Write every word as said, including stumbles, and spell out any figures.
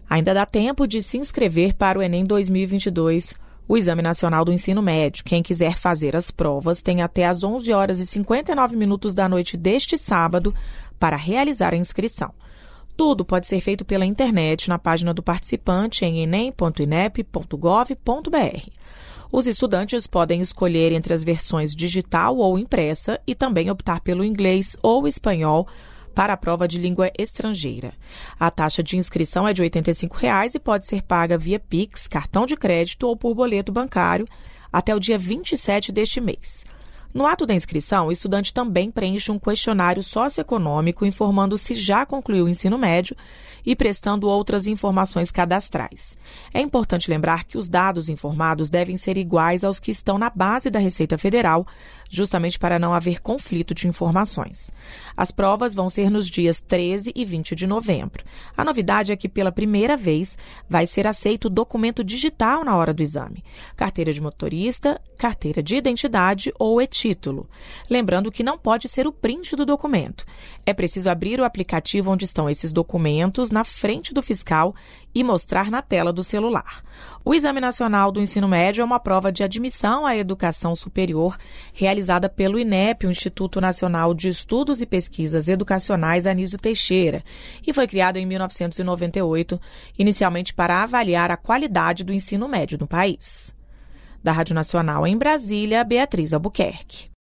Ainda dá tempo de se inscrever para o Enem dois mil e vinte e dois, o Exame Nacional do Ensino Médio. Quem quiser fazer as provas tem até às onze horas e cinquenta e nove minutos da noite deste sábado para realizar a inscrição. Tudo pode ser feito pela internet na página do participante em enem ponto inep ponto gov ponto br. Os estudantes podem escolher entre as versões digital ou impressa e também optar pelo inglês ou espanhol para a prova de língua estrangeira. A taxa de inscrição é de oitenta e cinco reais e pode ser paga via Pix, cartão de crédito ou por boleto bancário até o dia vinte e sete deste mês. No ato da inscrição, o estudante também preenche um questionário socioeconômico informando se já concluiu o ensino médio e prestando outras informações cadastrais. É importante lembrar que os dados informados devem ser iguais aos que estão na base da Receita Federal, justamente para não haver conflito de informações. As provas vão ser nos dias treze e vinte de novembro. A novidade é que, pela primeira vez, vai ser aceito o documento digital na hora do exame: carteira de motorista, carteira de identidade ou e-título. Lembrando que não pode ser o print do documento. É preciso abrir o aplicativo onde estão esses documentos na frente do fiscal e mostrar na tela do celular. O Exame Nacional do Ensino Médio é uma prova de admissão à educação superior realizada pelo INEP, o Instituto Nacional de Estudos e Pesquisas Educacionais Anísio Teixeira, e foi criado em mil novecentos e noventa e oito, inicialmente para avaliar a qualidade do ensino médio no país. Da Rádio Nacional em Brasília, Beatriz Albuquerque.